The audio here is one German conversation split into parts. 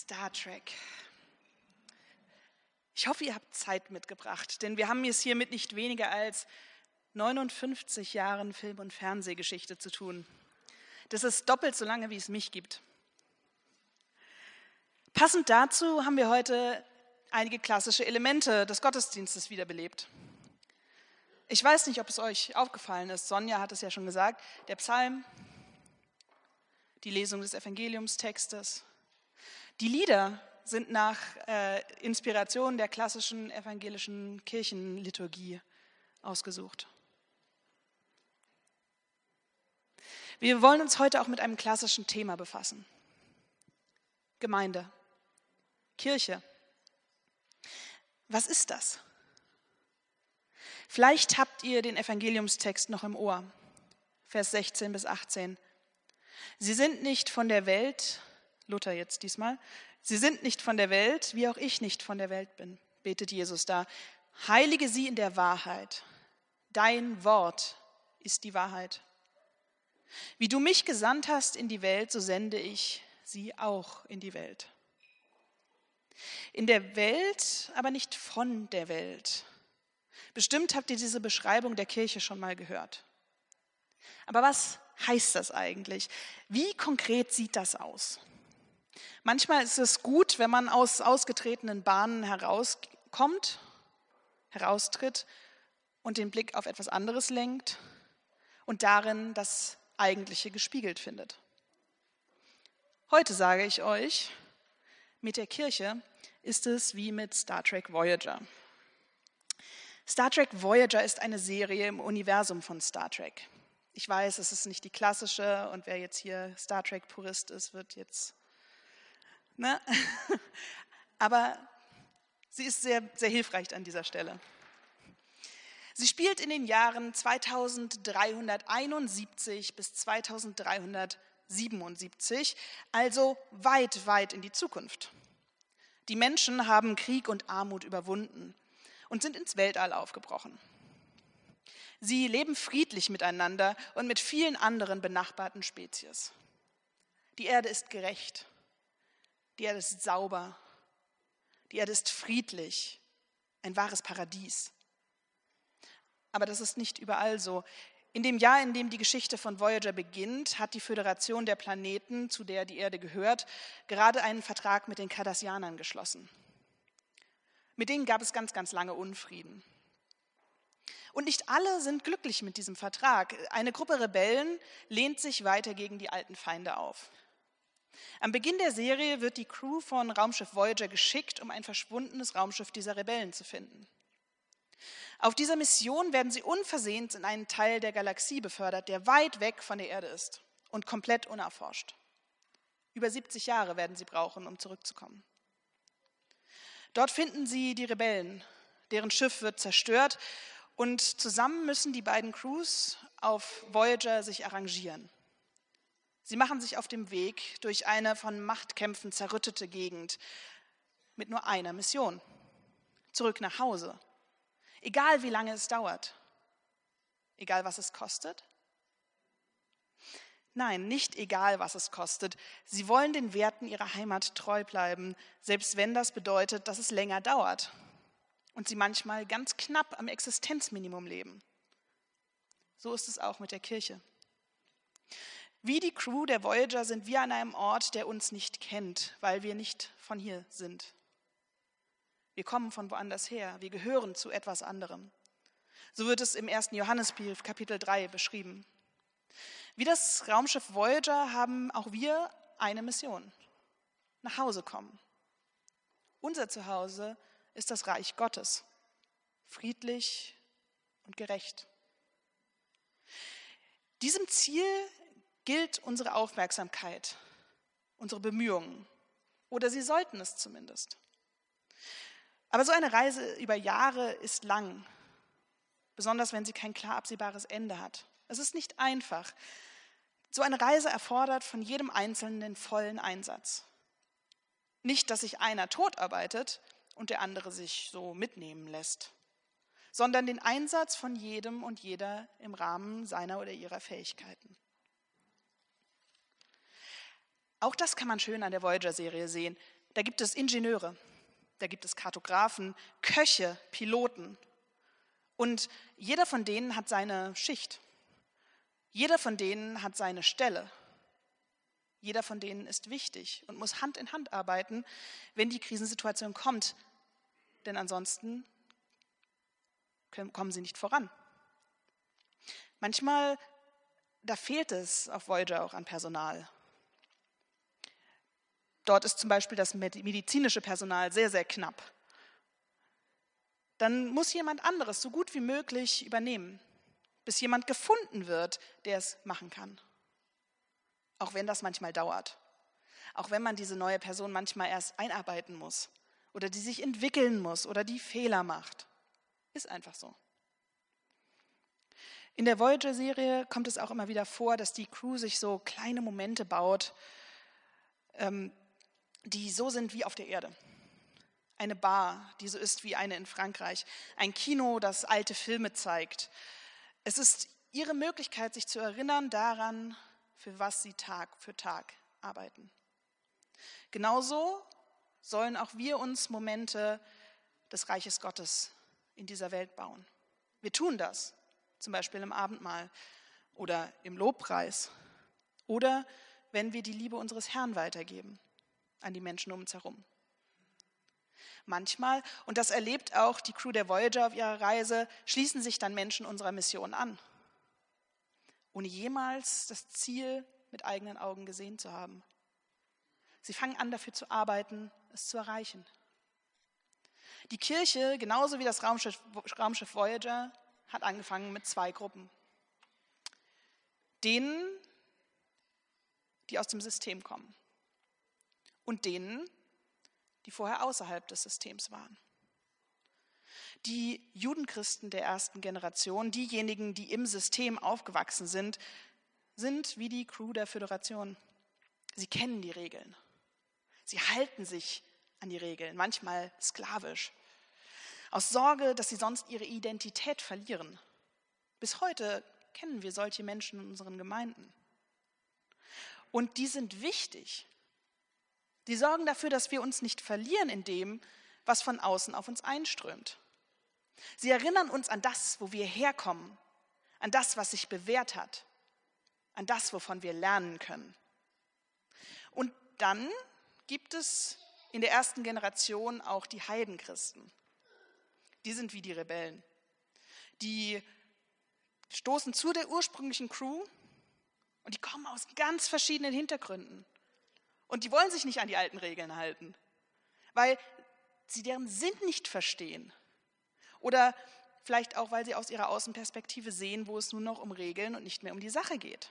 Star Trek. Ich hoffe, ihr habt Zeit mitgebracht, denn wir haben es hier mit nicht weniger als 59 Jahren Film- und Fernsehgeschichte zu tun. Das ist doppelt so lange, wie es mich gibt. Passend dazu haben wir heute einige klassische Elemente des Gottesdienstes wiederbelebt. Ich weiß nicht, ob es euch aufgefallen ist, Sonja hat es ja schon gesagt, der Psalm, die Lesung des Evangeliumstextes. Die Lieder sind nach Inspiration der klassischen evangelischen Kirchenliturgie ausgesucht. Wir wollen uns heute auch mit einem klassischen Thema befassen. Gemeinde, Kirche. Was ist das? Vielleicht habt ihr den Evangeliumstext noch im Ohr, Vers 16 bis 18. Sie sind nicht von der Welt, Luther jetzt diesmal, sie sind nicht von der Welt, wie auch ich nicht von der Welt bin, betet Jesus da. Heilige sie in der Wahrheit. Dein Wort ist die Wahrheit. Wie du mich gesandt hast in die Welt, so sende ich sie auch in die Welt. In der Welt, aber nicht von der Welt. Bestimmt habt ihr diese Beschreibung der Kirche schon mal gehört. Aber was heißt das eigentlich? Wie konkret sieht das aus? Manchmal ist es gut, wenn man aus ausgetretenen Bahnen heraustritt und den Blick auf etwas anderes lenkt und darin das Eigentliche gespiegelt findet. Heute sage ich euch, mit der Kirche ist es wie mit Star Trek Voyager. Star Trek Voyager ist eine Serie im Universum von Star Trek. Ich weiß, es ist nicht die klassische und wer jetzt hier Star Trek-Purist ist, wird jetzt... Ne? Aber sie ist sehr, sehr hilfreich an dieser Stelle. Sie spielt in den Jahren 2371 bis 2377, also weit, weit in die Zukunft. Die Menschen haben Krieg und Armut überwunden und sind ins Weltall aufgebrochen. Sie leben friedlich miteinander und mit vielen anderen benachbarten Spezies. Die Erde ist gerecht. Die Erde ist sauber. Die Erde ist friedlich. Ein wahres Paradies. Aber das ist nicht überall so. In dem Jahr, in dem die Geschichte von Voyager beginnt, hat die Föderation der Planeten, zu der die Erde gehört, gerade einen Vertrag mit den Cardassianern geschlossen. Mit denen gab es ganz, ganz lange Unfrieden. Und nicht alle sind glücklich mit diesem Vertrag. Eine Gruppe Rebellen lehnt sich weiter gegen die alten Feinde auf. Am Beginn der Serie wird die Crew von Raumschiff Voyager geschickt, um ein verschwundenes Raumschiff dieser Rebellen zu finden. Auf dieser Mission werden sie unversehens in einen Teil der Galaxie befördert, der weit weg von der Erde ist und komplett unerforscht. Über 70 Jahre werden sie brauchen, um zurückzukommen. Dort finden sie die Rebellen, deren Schiff wird zerstört und zusammen müssen die beiden Crews auf Voyager sich arrangieren. Sie machen sich auf dem Weg durch eine von Machtkämpfen zerrüttete Gegend mit nur einer Mission: zurück nach Hause. Egal wie lange es dauert. Egal was es kostet. Nein, nicht egal was es kostet. Sie wollen den Werten ihrer Heimat treu bleiben, selbst wenn das bedeutet, dass es länger dauert und sie manchmal ganz knapp am Existenzminimum leben. So ist es auch mit der Kirche. Wie die Crew der Voyager sind wir an einem Ort, der uns nicht kennt, weil wir nicht von hier sind. Wir kommen von woanders her, wir gehören zu etwas anderem. So wird es im 1. Johannesbrief, Kapitel 3, beschrieben. Wie das Raumschiff Voyager haben auch wir eine Mission: nach Hause kommen. Unser Zuhause ist das Reich Gottes, friedlich und gerecht. Diesem Ziel gilt unsere Aufmerksamkeit, unsere Bemühungen, oder sie sollten es zumindest. Aber so eine Reise über Jahre ist lang, besonders wenn sie kein klar absehbares Ende hat. Es ist nicht einfach. So eine Reise erfordert von jedem Einzelnen den vollen Einsatz. Nicht, dass sich einer totarbeitet und der andere sich so mitnehmen lässt, sondern den Einsatz von jedem und jeder im Rahmen seiner oder ihrer Fähigkeiten. Auch das kann man schön an der Voyager-Serie sehen. Da gibt es Ingenieure, da gibt es Kartografen, Köche, Piloten. Und jeder von denen hat seine Schicht. Jeder von denen hat seine Stelle. Jeder von denen ist wichtig und muss Hand in Hand arbeiten, wenn die Krisensituation kommt. Denn ansonsten kommen sie nicht voran. Manchmal, da fehlt es auf Voyager auch an Personal. Dort ist zum Beispiel das medizinische Personal sehr, sehr knapp. Dann muss jemand anderes so gut wie möglich übernehmen, bis jemand gefunden wird, der es machen kann. Auch wenn das manchmal dauert. Auch wenn man diese neue Person manchmal erst einarbeiten muss oder die sich entwickeln muss oder die Fehler macht. Ist einfach so. In der Voyager-Serie kommt es auch immer wieder vor, dass die Crew sich so kleine Momente baut, die so sind wie auf der Erde. Eine Bar, die so ist wie eine in Frankreich. Ein Kino, das alte Filme zeigt. Es ist ihre Möglichkeit, sich zu erinnern daran, für was sie Tag für Tag arbeiten. Genauso sollen auch wir uns Momente des Reiches Gottes in dieser Welt bauen. Wir tun das, zum Beispiel im Abendmahl oder im Lobpreis oder wenn wir die Liebe unseres Herrn weitergeben an die Menschen um uns herum. Manchmal, und das erlebt auch die Crew der Voyager auf ihrer Reise, schließen sich dann Menschen unserer Mission an, ohne jemals das Ziel mit eigenen Augen gesehen zu haben. Sie fangen an, dafür zu arbeiten, es zu erreichen. Die Kirche, genauso wie das Raumschiff Voyager, hat angefangen mit 2 Gruppen. Denen, die aus dem System kommen und denen, die vorher außerhalb des Systems waren. Die Judenchristen der ersten Generation, diejenigen, die im System aufgewachsen sind, sind wie die Crew der Föderation. Sie kennen die Regeln. Sie halten sich an die Regeln, manchmal sklavisch, aus Sorge, dass sie sonst ihre Identität verlieren. Bis heute kennen wir solche Menschen in unseren Gemeinden. Und die sind wichtig. Die sorgen dafür, dass wir uns nicht verlieren in dem, was von außen auf uns einströmt. Sie erinnern uns an das, wo wir herkommen, an das, was sich bewährt hat, an das, wovon wir lernen können. Und dann gibt es in der ersten Generation auch die Heidenchristen. Die sind wie die Rebellen. Die stoßen zu der ursprünglichen Crew und die kommen aus ganz verschiedenen Hintergründen. Und die wollen sich nicht an die alten Regeln halten, weil sie deren Sinn nicht verstehen. Oder vielleicht auch, weil sie aus ihrer Außenperspektive sehen, wo es nur noch um Regeln und nicht mehr um die Sache geht.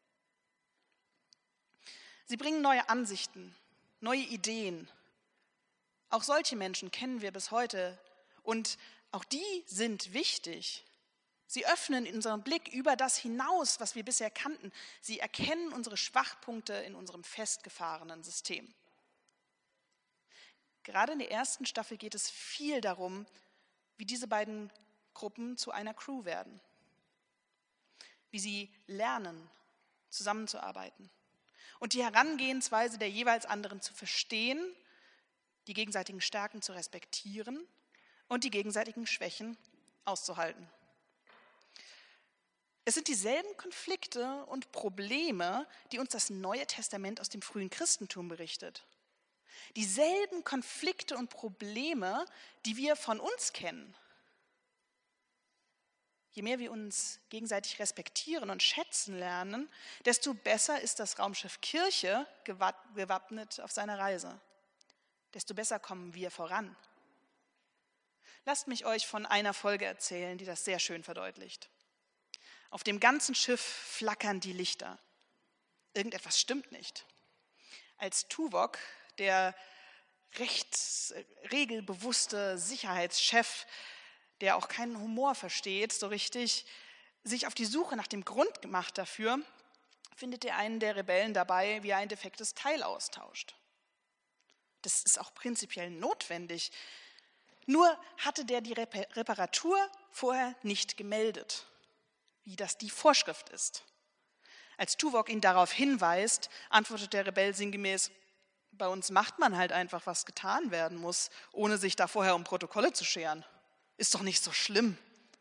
Sie bringen neue Ansichten, neue Ideen. Auch solche Menschen kennen wir bis heute und auch die sind wichtig. Sie öffnen unseren Blick über das hinaus, was wir bisher kannten. Sie erkennen unsere Schwachpunkte in unserem festgefahrenen System. Gerade in der ersten Staffel geht es viel darum, wie diese beiden Gruppen zu einer Crew werden. Wie sie lernen, zusammenzuarbeiten. Und die Herangehensweise der jeweils anderen zu verstehen, die gegenseitigen Stärken zu respektieren und die gegenseitigen Schwächen auszuhalten. Es sind dieselben Konflikte und Probleme, die uns das Neue Testament aus dem frühen Christentum berichtet. Dieselben Konflikte und Probleme, die wir von uns kennen. Je mehr wir uns gegenseitig respektieren und schätzen lernen, desto besser ist das Raumschiff Kirche gewappnet auf seiner Reise. Desto besser kommen wir voran. Lasst mich euch von einer Folge erzählen, die das sehr schön verdeutlicht. Auf dem ganzen Schiff flackern die Lichter. Irgendetwas stimmt nicht. Als Tuvok, der regelbewusste Sicherheitschef, der auch keinen Humor versteht so richtig, sich auf die Suche nach dem Grund gemacht dafür, findet er einen der Rebellen dabei, wie er ein defektes Teil austauscht. Das ist auch prinzipiell notwendig. Nur hatte der die Reparatur vorher nicht gemeldet, wie das die Vorschrift ist. Als Tuvok ihn darauf hinweist, antwortet der Rebell sinngemäß: Bei uns macht man halt einfach, was getan werden muss, ohne sich da vorher um Protokolle zu scheren. Ist doch nicht so schlimm.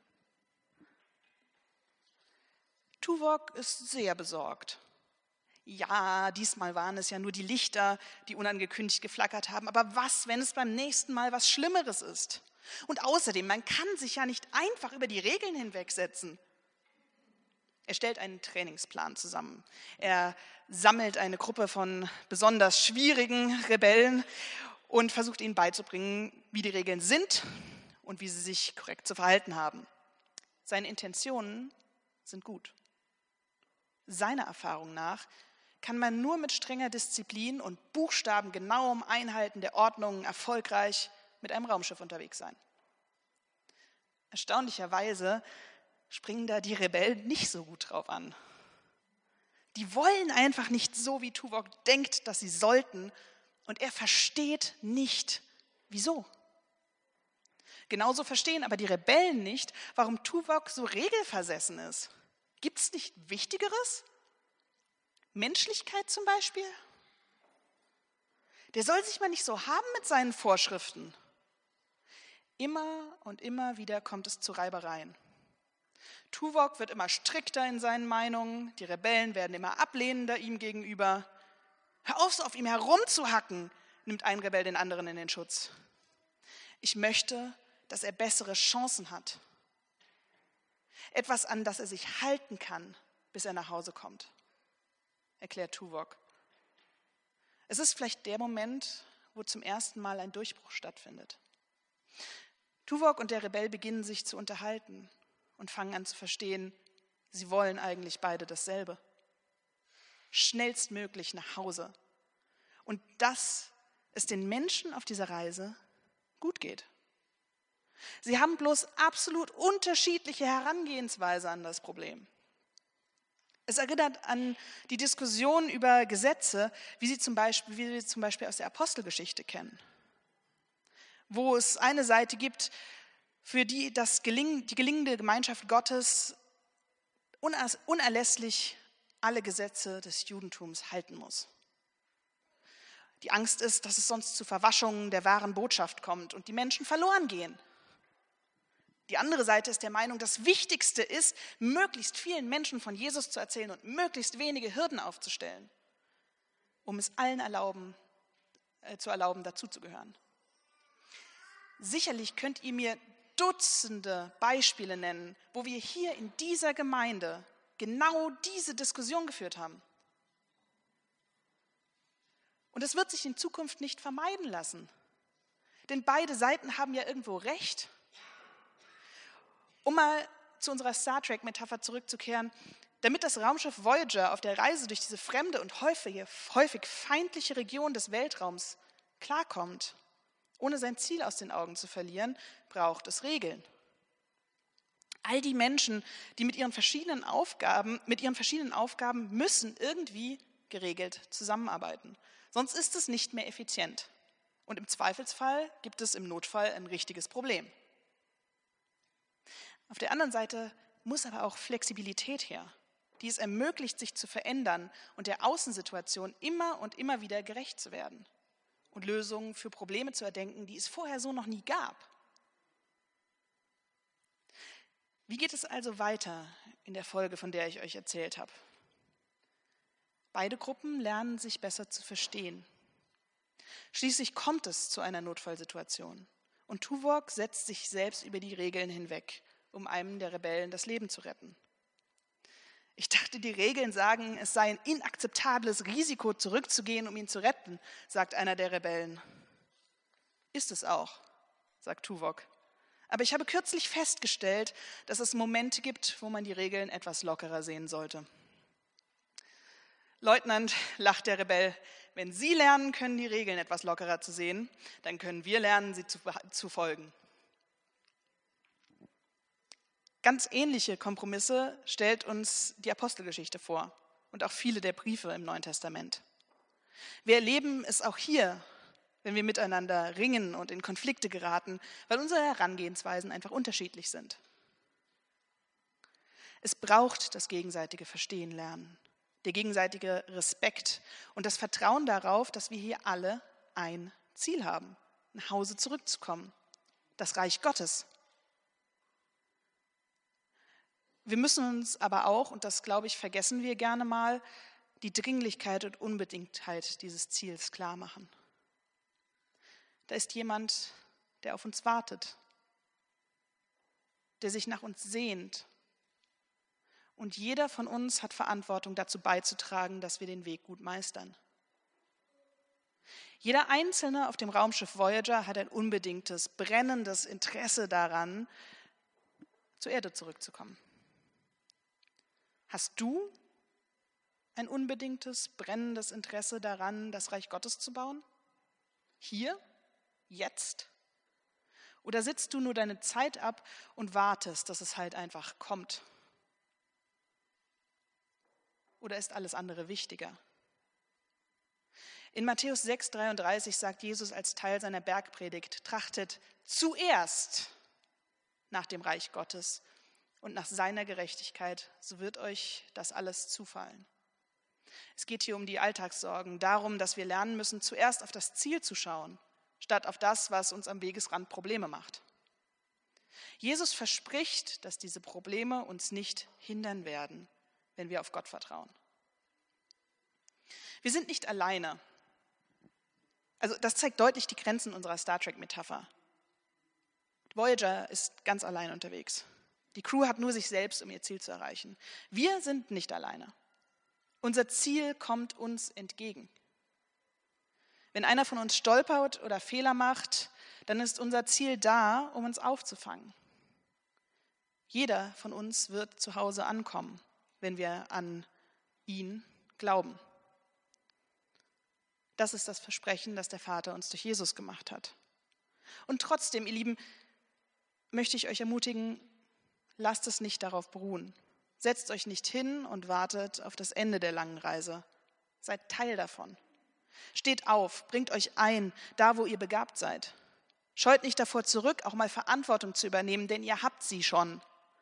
Tuvok ist sehr besorgt. Ja, diesmal waren es ja nur die Lichter, die unangekündigt geflackert haben. Aber was, wenn es beim nächsten Mal was Schlimmeres ist? Und außerdem, man kann sich ja nicht einfach über die Regeln hinwegsetzen. Er stellt einen Trainingsplan zusammen. Er sammelt eine Gruppe von besonders schwierigen Rebellen und versucht ihnen beizubringen, wie die Regeln sind und wie sie sich korrekt zu verhalten haben. Seine Intentionen sind gut. Seiner Erfahrung nach kann man nur mit strenger Disziplin und buchstabengenauem Einhalten der Ordnungen erfolgreich mit einem Raumschiff unterwegs sein. Erstaunlicherweise springen da die Rebellen nicht so gut drauf an. Die wollen einfach nicht so, wie Tuvok denkt, dass sie sollten, und er versteht nicht, wieso. Genauso verstehen aber die Rebellen nicht, warum Tuvok so regelversessen ist. Gibt es nicht Wichtigeres? Menschlichkeit zum Beispiel? Der soll sich mal nicht so haben mit seinen Vorschriften. Immer und immer wieder kommt es zu Reibereien. Tuvok wird immer strikter in seinen Meinungen, die Rebellen werden immer ablehnender ihm gegenüber. Hör auf, so auf ihm herumzuhacken, nimmt ein Rebell den anderen in den Schutz. Ich möchte, dass er bessere Chancen hat. Etwas, an das er sich halten kann, bis er nach Hause kommt, erklärt Tuvok. Es ist vielleicht der Moment, wo zum ersten Mal ein Durchbruch stattfindet. Tuvok und der Rebell beginnen sich zu unterhalten und fangen an zu verstehen, sie wollen eigentlich beide dasselbe. Schnellstmöglich nach Hause. Und dass es den Menschen auf dieser Reise gut geht. Sie haben bloß absolut unterschiedliche Herangehensweise an das Problem. Es erinnert an die Diskussion über Gesetze, wie wir zum Beispiel aus der Apostelgeschichte kennen. Wo es eine Seite gibt, für die die gelingende Gemeinschaft Gottes unerlässlich alle Gesetze des Judentums halten muss. Die Angst ist, dass es sonst zu Verwaschungen der wahren Botschaft kommt und die Menschen verloren gehen. Die andere Seite ist der Meinung, das Wichtigste ist, möglichst vielen Menschen von Jesus zu erzählen und möglichst wenige Hürden aufzustellen, um es allen zu erlauben, dazuzugehören. Sicherlich könnt ihr mir Dutzende Beispiele nennen, wo wir hier in dieser Gemeinde genau diese Diskussion geführt haben. Und es wird sich in Zukunft nicht vermeiden lassen. Denn beide Seiten haben ja irgendwo recht. Um mal zu unserer Star Trek-Metapher zurückzukehren, damit das Raumschiff Voyager auf der Reise durch diese fremde und häufig feindliche Region des Weltraums klarkommt, ohne sein Ziel aus den Augen zu verlieren, braucht es Regeln. All die Menschen, die mit ihren verschiedenen Aufgaben müssen irgendwie geregelt zusammenarbeiten. Sonst ist es nicht mehr effizient. Und im Zweifelsfall gibt es im Notfall ein richtiges Problem. Auf der anderen Seite muss aber auch Flexibilität her, die es ermöglicht, sich zu verändern und der Außensituation immer und immer wieder gerecht zu werden und Lösungen für Probleme zu erdenken, die es vorher so noch nie gab. Wie geht es also weiter in der Folge, von der ich euch erzählt habe? Beide Gruppen lernen sich besser zu verstehen. Schließlich kommt es zu einer Notfallsituation und Tuvok setzt sich selbst über die Regeln hinweg, um einem der Rebellen das Leben zu retten. Ich dachte, die Regeln sagen, es sei ein inakzeptables Risiko, zurückzugehen, um ihn zu retten, sagt einer der Rebellen. Ist es auch, sagt Tuvok. Aber ich habe kürzlich festgestellt, dass es Momente gibt, wo man die Regeln etwas lockerer sehen sollte. Leutnant, lacht der Rebell, wenn Sie lernen können, die Regeln etwas lockerer zu sehen, dann können wir lernen, sie zu folgen. Ganz ähnliche Kompromisse stellt uns die Apostelgeschichte vor und auch viele der Briefe im Neuen Testament. Wir erleben es auch hier, wenn wir miteinander ringen und in Konflikte geraten, weil unsere Herangehensweisen einfach unterschiedlich sind. Es braucht das gegenseitige Verstehen lernen. der gegenseitige Respekt und das Vertrauen darauf, dass wir hier alle ein Ziel haben, nach Hause zurückzukommen, das Reich Gottes. Wir müssen uns aber auch, und das glaube ich, vergessen wir gerne mal, die Dringlichkeit und Unbedingtheit dieses Ziels klar machen. Da ist jemand, der auf uns wartet, der sich nach uns sehnt. Und jeder von uns hat Verantwortung dazu beizutragen, dass wir den Weg gut meistern. Jeder Einzelne auf dem Raumschiff Voyager hat ein unbedingtes, brennendes Interesse daran, zur Erde zurückzukommen. Hast du ein unbedingtes, brennendes Interesse daran, das Reich Gottes zu bauen? Hier? Jetzt? Oder sitzt du nur deine Zeit ab und wartest, dass es halt einfach kommt? Oder ist alles andere wichtiger? In Matthäus 6,33 sagt Jesus als Teil seiner Bergpredigt: Trachtet zuerst nach dem Reich Gottes und nach seiner Gerechtigkeit, so wird euch das alles zufallen. Es geht hier um die Alltagssorgen, darum, dass wir lernen müssen, zuerst auf das Ziel zu schauen, statt auf das, was uns am Wegesrand Probleme macht. Jesus verspricht, dass diese Probleme uns nicht hindern werden, wenn wir auf Gott vertrauen. Wir sind nicht alleine. Also das zeigt deutlich die Grenzen unserer Star Trek-Metapher. Voyager ist ganz allein unterwegs. Die Crew hat nur sich selbst, um ihr Ziel zu erreichen. Wir sind nicht alleine. Unser Ziel kommt uns entgegen. Wenn einer von uns stolpert oder Fehler macht, dann ist unser Ziel da, um uns aufzufangen. Jeder von uns wird zu Hause ankommen, wenn wir an ihn glauben. Das ist das Versprechen, das der Vater uns durch Jesus gemacht hat. Und trotzdem, ihr Lieben, möchte ich euch ermutigen, lasst es nicht darauf beruhen. Setzt euch nicht hin und wartet auf das Ende der langen Reise. Seid Teil davon. Steht auf, bringt euch ein, da wo ihr begabt seid. Scheut nicht davor zurück, auch mal Verantwortung zu übernehmen, denn ihr habt sie schon.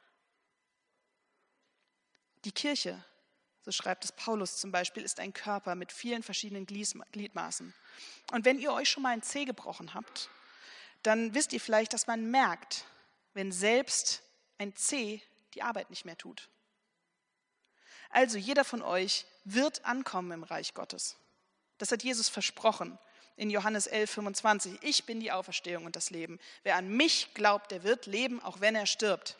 Die Kirche, so schreibt es Paulus zum Beispiel, ist ein Körper mit vielen verschiedenen Gliedmaßen. Und wenn ihr euch schon mal ein Zeh gebrochen habt, dann wisst ihr vielleicht, dass man merkt, wenn selbst ein Zeh die Arbeit nicht mehr tut. Also jeder von euch wird ankommen im Reich Gottes. Das hat Jesus versprochen in Johannes 11,25. Ich bin die Auferstehung und das Leben. Wer an mich glaubt, der wird leben, auch wenn er stirbt.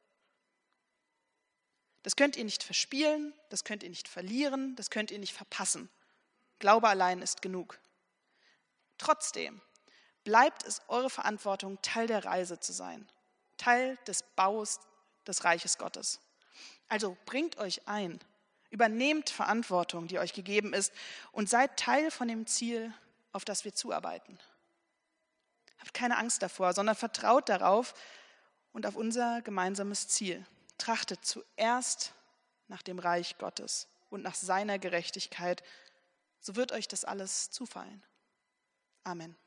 Das könnt ihr nicht verspielen, das könnt ihr nicht verlieren, das könnt ihr nicht verpassen. Glaube allein ist genug. Trotzdem bleibt es eure Verantwortung, Teil der Reise zu sein, Teil des Baus des Reiches Gottes. Also bringt euch ein, übernehmt Verantwortung, die euch gegeben ist, und seid Teil von dem Ziel, auf das wir zuarbeiten. Habt keine Angst davor, sondern vertraut darauf und auf unser gemeinsames Ziel. Trachtet zuerst nach dem Reich Gottes und nach seiner Gerechtigkeit, so wird euch das alles zufallen. Amen.